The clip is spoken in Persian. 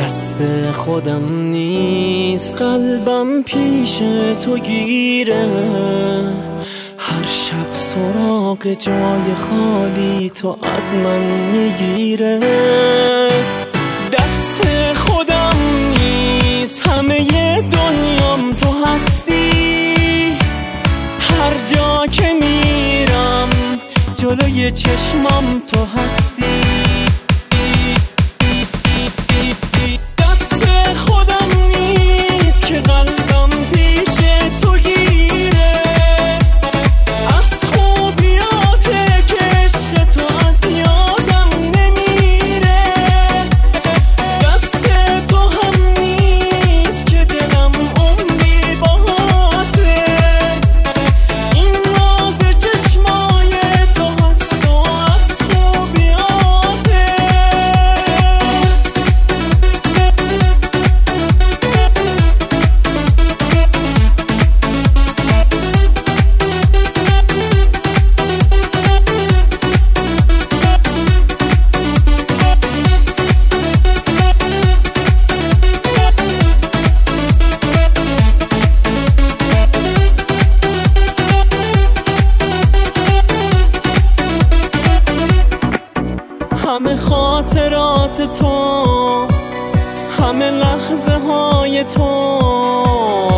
دست خودم نیست، قلبم پیش تو گیره. هر شب سراغ جای خالی تو از من میگیره. دست خودم نیست، همه دنیام تو هستی. هر جا که میرم جلوی چشمام تو هستی. همه خاطرات تو، همه لحظه های تو